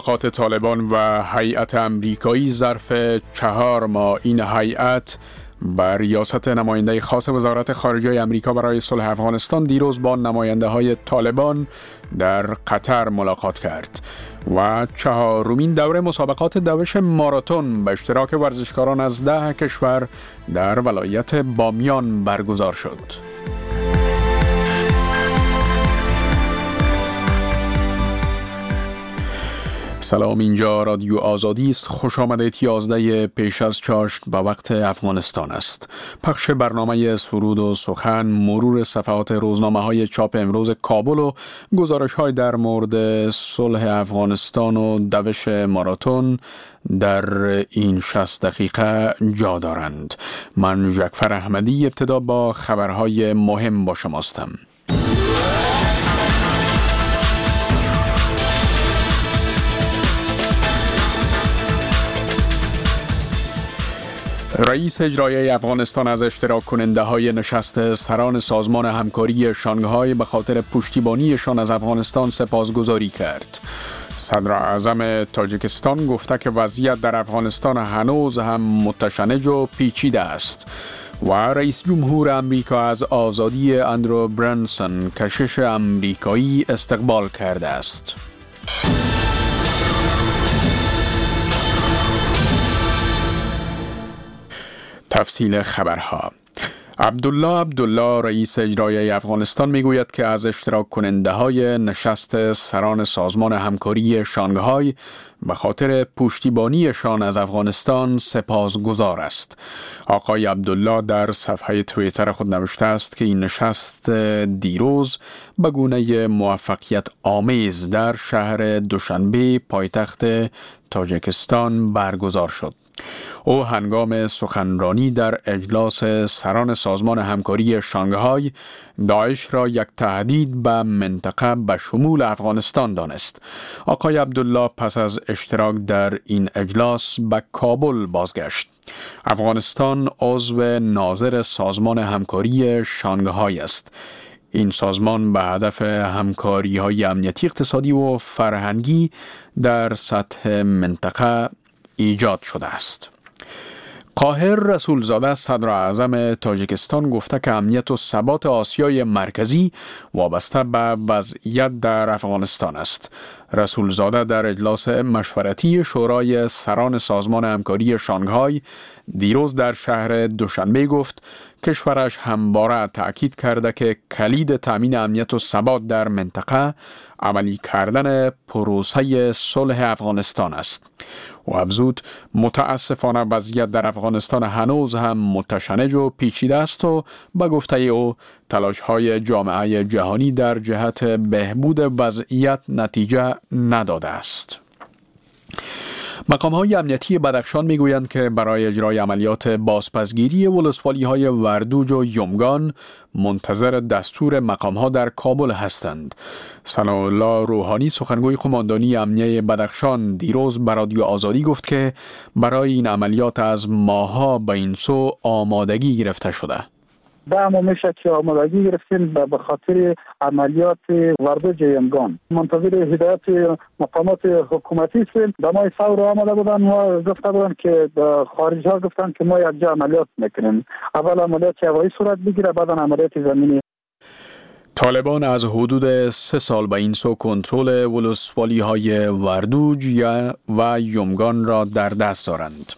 ملاقات طالبان و هیئت امریکایی ظرف 4 ماه. این هیئت بر ریاست نماینده خاص وزارت خارجه امریکا برای صلح افغانستان دیروز با نماینده های طالبان در قطر ملاقات کرد و 4مین دوره مسابقات دوش ماراتون به اشتراک ورزشکاران از 10 کشور در ولایت بامیان برگزار شد. سلام، اینجا رادیو آزادی است. خوش آمدید. 11 پیش از چاشت به وقت افغانستان است. پخش برنامه سرود و سخن، مرور صفحات روزنامه‌های چاپ امروز کابل و گزارش‌های در مورد صلح افغانستان و دوش ماراتون در این 60 دقیقه جا دارند. من جعفر احمدی ابتدا با خبرهای مهم با شماستم. رئیس اجرایی افغانستان از اشتراک کننده های نشست سران سازمان همکاری شانگهای به خاطر پشتیبانیشان از افغانستان سپاسگزاری کرد. صدر اعظم تاجیکستان گفته که وضعیت در افغانستان هنوز هم متشنج و پیچیده است و رئیس جمهور امریکا از آزادی اندرو برنسون کشش امریکایی استقبال کرده است. تفصیل خبرها. عبدالله رئیس اجرایی افغانستان میگوید که از اشتراک کننده های نشست سران سازمان همکاری شانگهای به خاطر پشتیبانیشان از افغانستان سپاسگزار است. آقای عبدالله در صفحه توییتر خود نوشته است که این نشست دیروز به گونه موفقیت آمیز در شهر دوشنبه پایتخت تاجیکستان برگزار شد. او هنگام سخنرانی در اجلاس سران سازمان همکاری شانگهای داعش را یک تهدید به منطقه به شمول افغانستان دانست. آقای عبدالله پس از اشتراک در این اجلاس به کابل بازگشت. افغانستان عضو ناظر سازمان همکاری شانگهای است. این سازمان به هدف همکاری‌های امنیتی، اقتصادی و فرهنگی در سطح منطقه ایجاد شده است. قاهر رسولزاده صدر اعظم تاجیکستان گفته که امنیت و ثبات آسیای مرکزی وابسته به وضعیت در افغانستان است. رسولزاده در اجلاس مشورتی شورای سران سازمان همکاری شانگهای دیروز در شهر دوشنبه گفت کشورش همواره تأکید کرده که کلید تامین امنیت و ثبات در منطقه عملی کردن پروسه صلح افغانستان است. و افزود متاسفانه وضعیت در افغانستان هنوز هم متشنج و پیچیده است و به گفته او تلاش‌های جامعه جهانی در جهت بهبود وضعیت نتیجه نداده است. مقام‌های امنیتی بدخشان می‌گویند که برای اجرای عملیات بازپسگیری ولسوالی‌های وردوج و یمگان منتظر دستور مقام‌ها در کابل هستند. ثناءالله روحانی سخنگوی قماندانی امنیه بدخشان دیروز به رادیو آزادی گفت که برای این عملیات از ماه‌ها به این سو آمادگی گرفته شده. دعم میشه که آمادگی گرفتیم به خاطر عملیات وردوج یمگان. منتظر هدایت مقامات حکومتی هستیم. به ما فور آمده بودن و گفته بودن که خارجی ها گفتن که ما یک جا عملیات میکنیم. اول عملیات هوایی صورت بگیره، بعد عملیات زمینی. طالبان از حدود 3 سال به این سو کنترل ولسوالی های وردوج و یمگان را در دست دارند.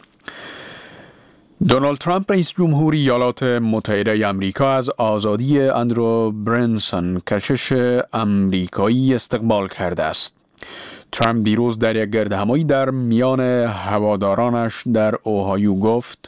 دونالد ترامپ رئیس جمهوری ایالات متحده آمریکا از آزادی اندرو برنسون کشش امریکایی استقبال کرده است. ترامپ دیروز در یک گردهمایی در میان هوادارانش در اوهایو گفت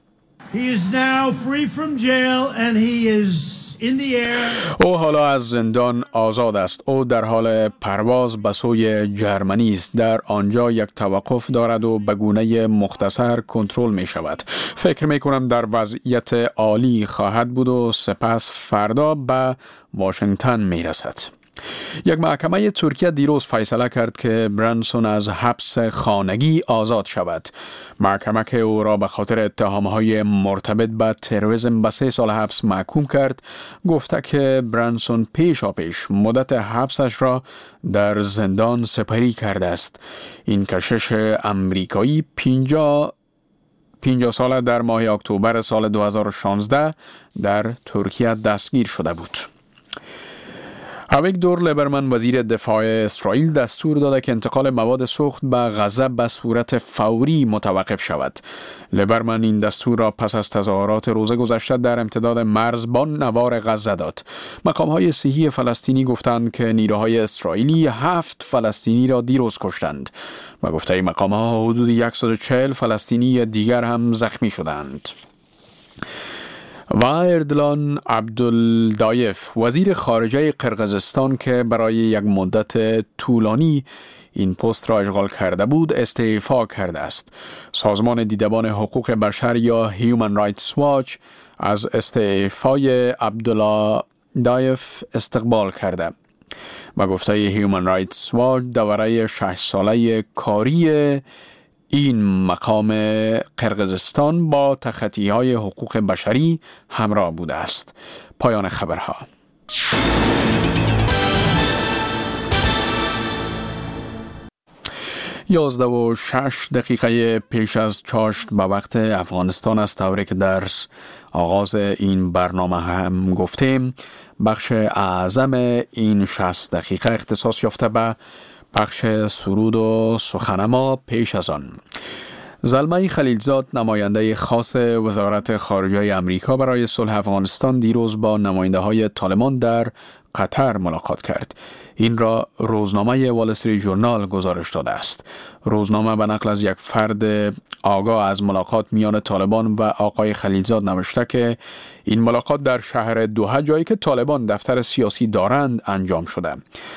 او حالا از زندان آزاد است. او در حال پرواز به سوی جرمنی است. در آنجا یک توقف دارد و به گونه مختصر کنترل می شود. فکر می کنم در وضعیت عالی خواهد بود و سپس فردا به واشنگتن می رسد. یک محکمه ترکیه دیروز فیصله کرد که برانسون از حبس خانگی آزاد شود. محکمه که او را به خاطر اتهامهای مرتبط به تروریسم به 3 سال حبس محکوم کرد، گفته که برانسون پیشاپیش مدت حبسش را در زندان سپری کرده است. این کشش امریکایی 50 ساله در ماه اکتبر سال 2016 در ترکیه دستگیر شده بود. اویگدور لیبرمن وزیر دفاع اسرائیل دستور داده که انتقال مواد سوخت به غزه به صورت فوری متوقف شود. لیبرمن این دستور را پس از تظاهرات روز گذشته در امتداد مرز با نوار غزه داد. مقام‌های صحی فلسطینی گفتند که نیروهای اسرائیلی 7 فلسطینی را دیروز کشتند. و گفته مقام‌ها حدود 140 فلسطینی دیگر هم زخمی شدند. و اردلان عبدالدایف وزیر خارجه قرقیزستان که برای یک مدت طولانی این پست را اشغال کرده بود استعفا کرده است. سازمان دیدبان حقوق بشر یا Human Rights Watch از استعفای عبدالدایف استقبال کرده و گفته Human Rights Watch دوره 6 ساله کاری این مقام قرقیزستان با تخطی‌های حقوق بشری همراه بوده است. پایان خبرها. 11:06 پیش از چاشت به وقت افغانستان است، طوری که در آغاز این برنامه هم گفتیم بخش اعظم این 60 دقیقه اختصاص یافته به بخش سرود و سخن ما. پیش از آن زلمه خلیلزاد نماینده خاص وزارت خارجه امریکا برای صلح افغانستان دیروز با نماینده های طالبان در قطر ملاقات کرد. این را روزنامه وال استریت ژورنال گزارش داده است. روزنامه به نقل از یک فرد آگاه از ملاقات میان طالبان و آقای خلیلزاد نوشته که این ملاقات در شهر دوحه، جایی که طالبان دفتر سیاسی دارند، انجام شده.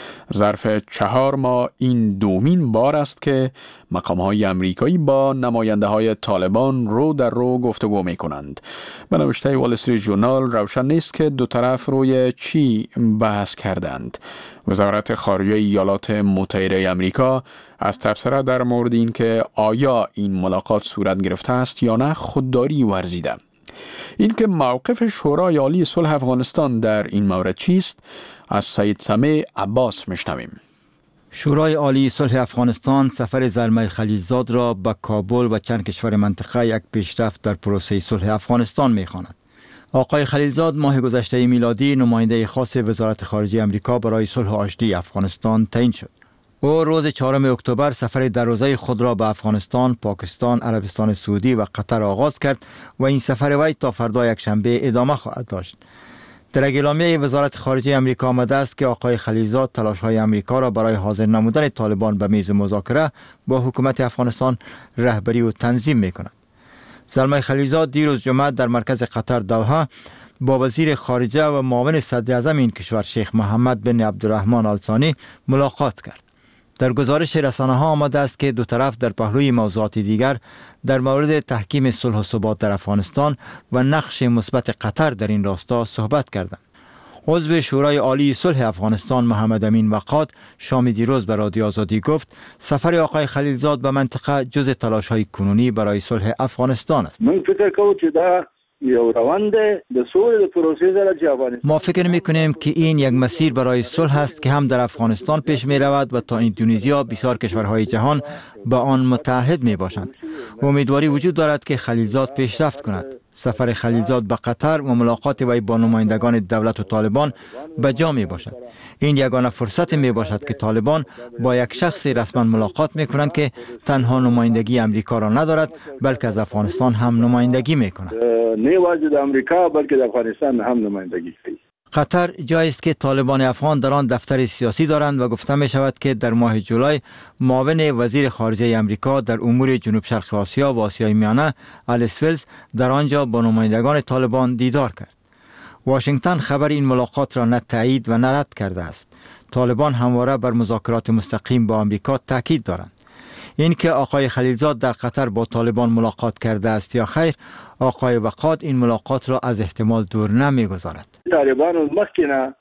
ظرف 4 ماه این دومین بار است که مقام‌های امریکایی با نماینده‌های طالبان رو در رو گفتگو می‌کنند. به نوشته وال استریت ژورنال روشن نیست که دو طرف روی چی بحث کردند. وزارت خارجه ایالات متحده امریکا از تبصره در مورد این که آیا این ملاقات صورت گرفته است یا نه خودداری ورزیده. این که موقف شورای عالی صلح افغانستان در این مورد چیست؟ از سید سمیع عباس میشنویم. شورای عالی صلح افغانستان سفر زلمه خلیلزاد را به کابل و چند کشور منطقه یک پیشرفت در پروسه صلح افغانستان می‌خواند. آقای خلیلزاد ماه گذشته میلادی نماینده خاص وزارت خارجه امریکا برای صلح آشتی افغانستان تعیین شد. او روز 4 اکتبر سفر در روزه خود را به افغانستان، پاکستان، عربستان سعودی و قطر آغاز کرد و این سفر وی تا فردا یکشنبه ادامه خواهد داشت. در اعلامیه وزارت خارجه امریکا آمده است که آقای خلیلزاد تلاش‌های امریکا را برای حاضر نمودن طالبان به میز مذاکره با حکومت افغانستان رهبری و تنظیم می‌کند. زلمه خلیلزاد دیروز جمعه در مرکز قطر دوحه با وزیر خارجه و معاون صدر اعظم این کشور شیخ محمد بن عبدالرحمن آل ثانی ملاقات کرد. در گزارش رسانه‌ها آمده است که دو طرف در پهلوی موضوعات دیگر در مورد تحکیم صلح و ثبات در افغانستان و نقش مثبت قطر در این راستا صحبت کردند. عضو شورای عالی صلح افغانستان محمد امین وقاد شام دیروز به رادیو آزادی گفت سفر آقای خلیلزاد به منطقه جز تلاش‌های کنونی برای صلح افغانستان است. من فکر کوم چې دا یو روند د سولې د پروسې سره چې افغانستان ما فکر می‌کنیم که این یک مسیر برای صلح است که هم در افغانستان پیش می‌رود و تا اندونزیا بسیار کشورهای جهان به آن متحد می‌باشند. امیدواری وجود دارد که خلیلزاد پیشرفت کند. سفر خلیلزاد به قطر و ملاقات وی با نمایندگان دولت و طالبان به جا می باشد. این یگانه فرصت می باشد که طالبان با یک شخص رسما ملاقات می کنند که تنها نمایندگی امریکا را ندارد بلکه از افغانستان هم نمایندگی می کند. نه واجد امریکا بلکه در افغانستان هم نمایندگی کوي. قطر جایی است که طالبان افغان در آن دفتر سیاسی دارند و گفته می شود که در ماه جولای معاون وزیر خارجه امریکا در امور جنوب شرق آسیا و آسیای میانه الیس ولز در آنجا با نمایندگان طالبان دیدار کرد. واشنگتن خبر این ملاقات را نه تایید و نه رد کرده است. طالبان همواره بر مذاکرات مستقیم با امریکا تاکید دارند. این که آقای خلیلزاد در قطر با طالبان ملاقات کرده است یا خیر، آقای وقاد این ملاقات را از احتمال دور نمیگذارد. طالبان مخکینه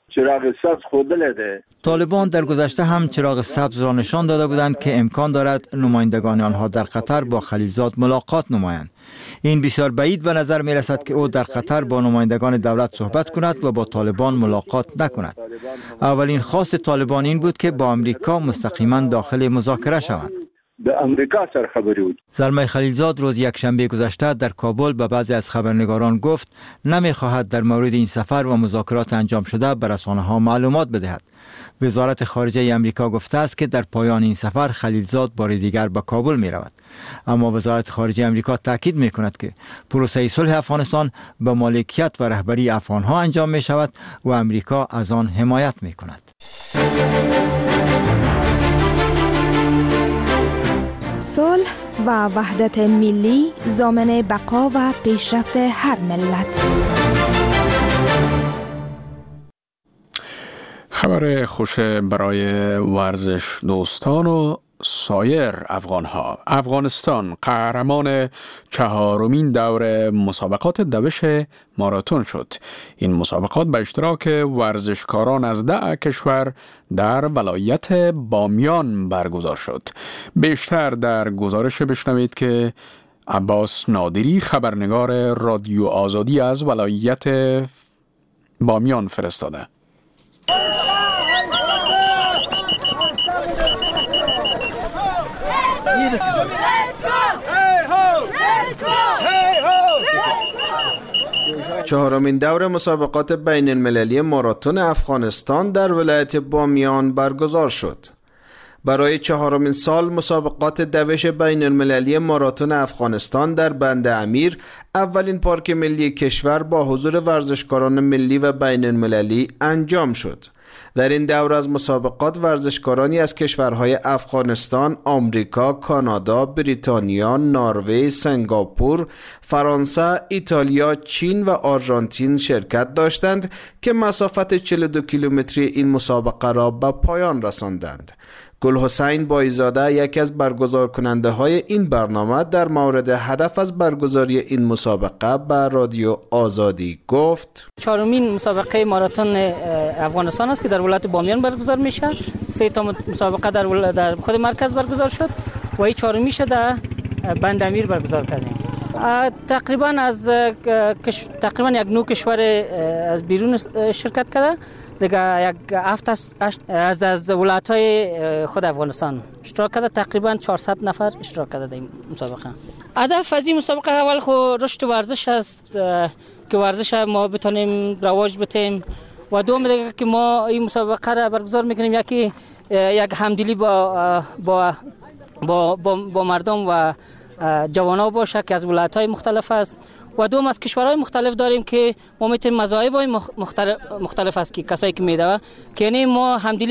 چراغ سبز خودله ده. طالبان در گذشته هم چراغ سبز را نشان داده بودند که امکان دارد نمایندگان آنها در قطر با خلیلزاد ملاقات نمایند. این بسیار بعید به نظر می رسد که او در قطر با نمایندگان دولت صحبت کند و با طالبان ملاقات نکند. اولین خواست طالبان این بود که با امریکا مستقیما داخل مذاکره شوند. به امریکا سره خبری بود. زلمه خلیلزاد روز یکشنبه گذشته در کابل به بعضی از خبرنگاران گفت نمی‌خواهد در مورد این سفر و مذاکرات انجام شده به رسانه‌ها معلومات بدهد. وزارت خارجه امریکا گفته است که در پایان این سفر خلیلزاد بار دیگر به کابل می رود. اما وزارت خارجه امریکا تاکید می کند که پروسه صلح افغانستان به مالکیت و رهبری افغان‌ها انجام می شود و امریکا از آن حمایت می کند. صلح و وحدت ملی ضامن بقا و پیشرفت هر ملت. خبر خوش برای ورزش دوستان و سایر افغانها. افغانستان قهرمان 4مین دور مسابقات دوش ماراتون شد. این مسابقات به اشتراک ورزشکاران از 10 کشور در ولایت بامیان برگزار شد. بیشتر در گزارش بشنوید که عباس نادری خبرنگار رادیو آزادی از ولایت بامیان فرستاده. چهارمین دور مسابقات بین المللی ماراتون افغانستان در ولایت بامیان برگزار شد. برای 4مین سال مسابقات دوش بین المللی ماراتون افغانستان در بند امیر، اولین پارک ملی کشور با حضور ورزشکاران ملی و بین المللی انجام شد. در این دور از مسابقات ورزشکارانی از کشورهای افغانستان، آمریکا، کانادا، بریتانیا، نروژ، سنگاپور، فرانسه، ایتالیا، چین و آرژانتین شرکت داشتند که مسافت 42 کیلومتری این مسابقه را به پایان رساندند. گلحسین بایزاده یکی از برگزار کننده های این برنامه در مورد هدف از برگزاری این مسابقه به رادیو آزادی گفت: 4مین مسابقه ماراتون افغانستان است که در ولایت بامیان برگزار میشه. 3 تا مسابقه در خود مرکز برگزار شد و این 4میش در بند امیر برگزار کردیم. تقریبا یک 9 کشور از بیرون شرکت کرده. دیگه یک 7 از ولایت‌های خود افغانستان اشتراک کرده. تقریبا 400 نفر اشتراک کرده در این مسابقه. هدف از این مسابقه اول خود رشد ورزش است که ورزش ما بتونیم رواج بدیم و دوم دیگه که ما این مسابقه را برگزار میکنیم یکی یک همدلی با مردم و جوانان باشه که از ولایت‌های مختلف است و دوم از کشورهای مختلف داریم که ما میتونیم مذاهب‌های مختلف است که کسایی که میدوه که یعنی ما همدلی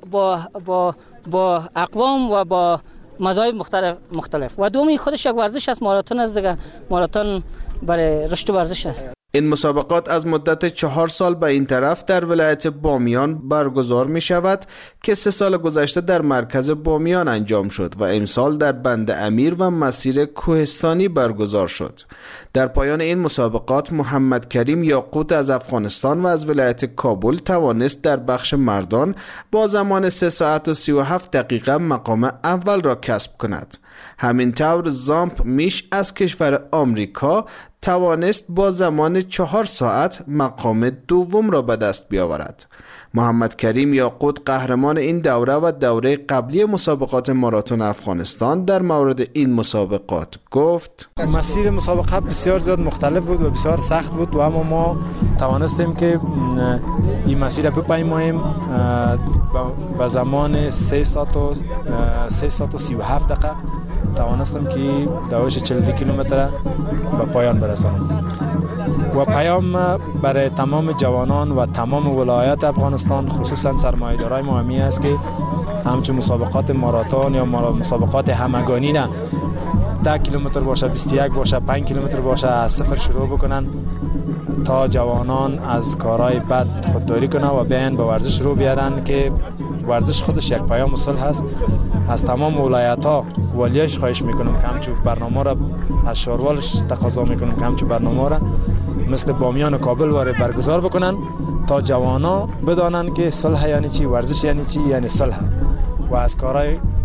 با اقوام و با مذاهب مختلف و دومی خودش یک ورزش است. ماراتون است دیگه. ماراتون برای رشد ورزش است. این مسابقات از مدت 4 سال به این طرف در ولایت بامیان برگزار می شود که 3 سال گذشته در مرکز بامیان انجام شد و امسال در بند امیر و مسیر کوهستانی برگزار شد. در پایان این مسابقات محمد کریم یاقوت از افغانستان و از ولایت کابل توانست در بخش مردان با زمان 3 ساعت و 37 دقیقه مقام اول را کسب کند. همینطور زامپ میش از کشور آمریکا توانست با زمان 4 ساعت مقام دوم را به دست بیاورد. محمد کریم یاقوت قهرمان این دوره و دوره قبلی مسابقات ماراتون افغانستان در مورد این مسابقات گفت: مسیر مسابقه بسیار زیاد مختلف بود و بسیار سخت بود و اما ما توانستیم که این مسیر را بپیماییم به زمان 3 ساعت و 37 دقیقه توانستم که دوش 42 کیلومتر به پایان برسانم و پیام برای تمام جوانان و تمام ولایت افغانستان خصوصا سرمایه‌دارای ما همی است که همچون مسابقات ماراتون یا مسابقات همگانی نه 10 کیلومتر باشه، 21 باشه، 5 کیلومتر باشه از صفر شروع بکنن تا جوانان از کارهای بد خودداری کنن و بیان به ورزش رو بیارن که ورزش خودش یک پیام صلح هست. از تمام ولایت‌ها والیاش خواهش میکنم که همچون برنامه را از شاروالش تقاضا میکنم که همچون برنامه را مثل بامیان و کابل واره برگزار بکنن تا جوانا بدانن که صلح یعنی چی، ورزش یعنی چی، یعنی صلح و از کارهای